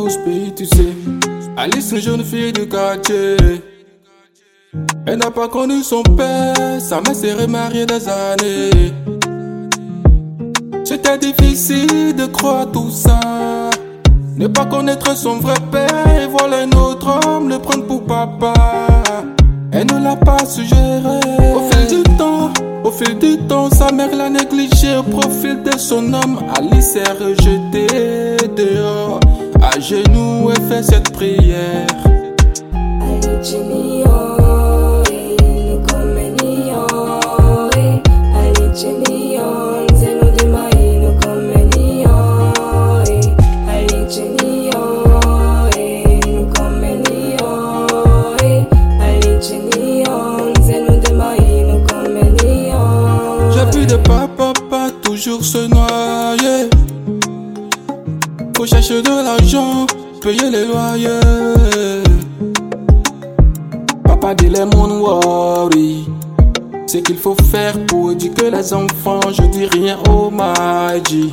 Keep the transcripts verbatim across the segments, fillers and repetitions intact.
douze pays, tu sais. Alice, une jeune fille du quartier. Elle n'a pas connu son père, sa mère s'est remariée des années. C'était difficile de croire tout ça. Ne pas connaître son vrai père et voir un autre homme le prendre pour papa. Elle ne l'a pas suggéré. Au fil du temps, au fil du temps, sa mère l'a négligé au profil de son homme. Alice est rejetée dehors. À genoux, elle fait cette prière. J'ai vu de papa, papa toujours se noyer. Faut chercher de l'argent, payer les loyers. Papa dit les mon worry. C'est qu'il faut faire pour éduquer les enfants. Je dis rien au Maji.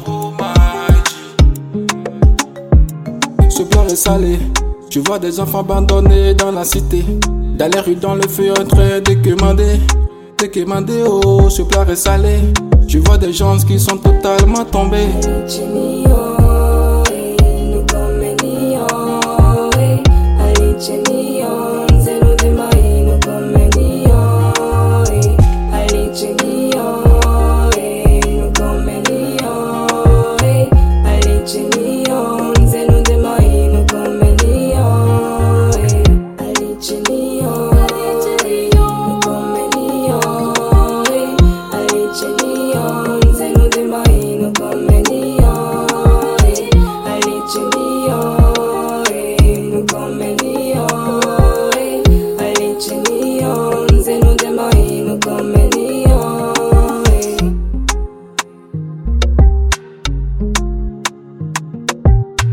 Ce plat est salé. Tu vois des enfants abandonnés dans la cité. Dans les rues, dans le feu, en train de quémander. De quémander, oh, ce plat est salé. Tu vois des gens qui sont totalement tombés.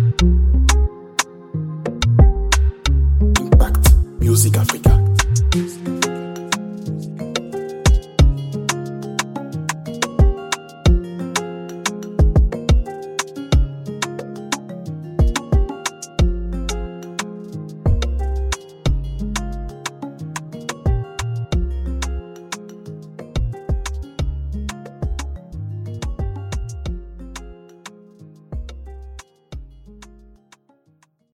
Music Africa.